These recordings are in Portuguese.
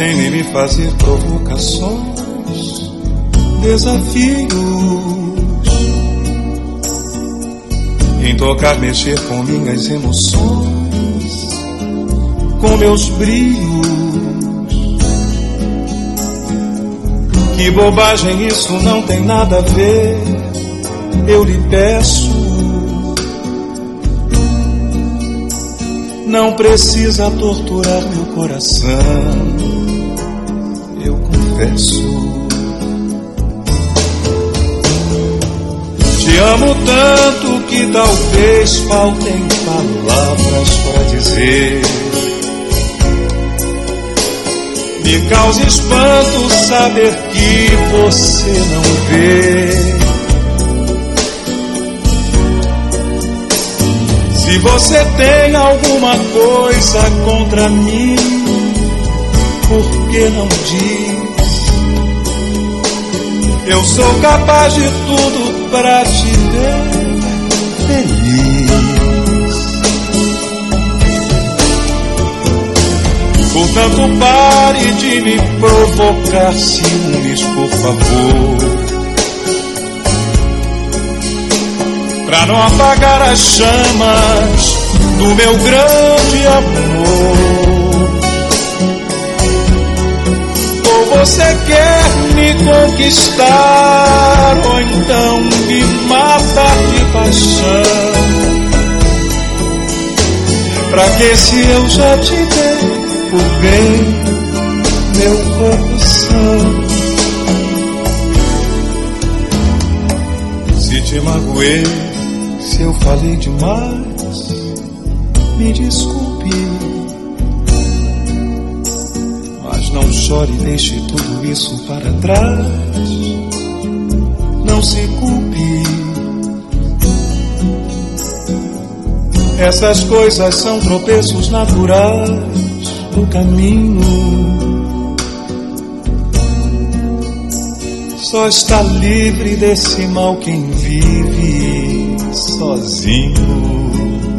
tem em me fazer provocações, desafios, em tocar, mexer com minhas emoções, com meus brios. Que bobagem, isso não tem nada a ver. Eu lhe peço, não precisa torturar meu coração, eu confesso. Te amo tanto que talvez faltem palavras para dizer. Me causa espanto saber que você não vê. Se você tem alguma coisa contra mim, por que não diz? Eu sou capaz de tudo pra te ver feliz. Portanto, pare de me provocar ciúmes, por favor, pra não apagar as chamas do meu grande amor. Ou você quer me conquistar, ou então me matar de paixão. Pra que se eu já te dei por bem meu coração? Se te magoei, se eu falei demais, me desculpe. Mas não chore, deixe tudo isso para trás. Não se culpe. Essas coisas são tropeços naturais do caminho. Só está livre desse mal quem vive sozinho.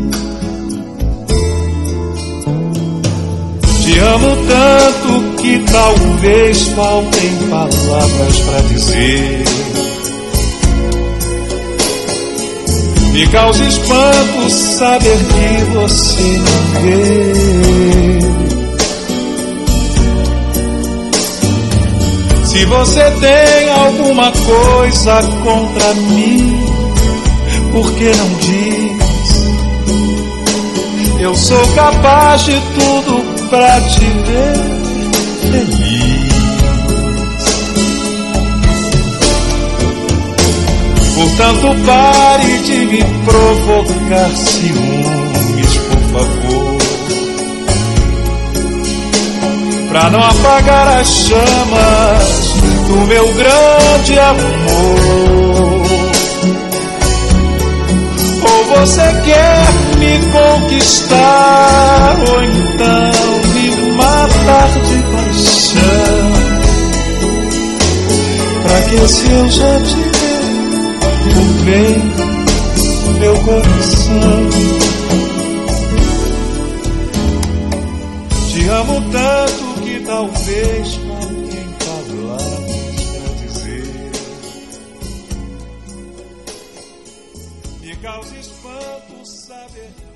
Te amo tanto que talvez faltem palavras pra dizer. Me causa espanto saber que você não vê. Se você tem alguma coisa contra mim, por que não diz? Eu sou capaz de tudo pra te ver feliz. Portanto, pare de me provocar ciúmes, por favor, pra não apagar as chamas do meu grande amor. Ou você quer me conquistar, ou então me matar de paixão. Pra que se eu já te dei por bem meu coração? Te amo tanto que talvez faltem palavras pra dizer. Me causa espanto saber